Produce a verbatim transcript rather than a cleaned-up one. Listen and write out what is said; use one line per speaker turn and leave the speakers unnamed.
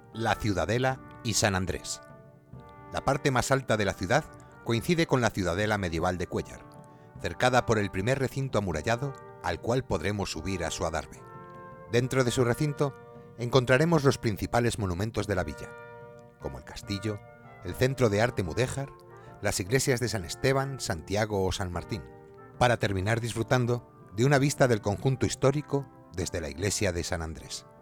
La Ciudadela y San Andrés. La parte más alta de la ciudad coincide con la ciudadela medieval de Cuéllar, cercada por el primer recinto amurallado al cual podremos subir a su adarve. Dentro de su recinto encontraremos los principales monumentos de la villa, como el castillo, el centro de arte mudéjar, las iglesias de San Esteban, Santiago o San Martín, para terminar disfrutando de una vista del conjunto histórico desde la iglesia de San Andrés.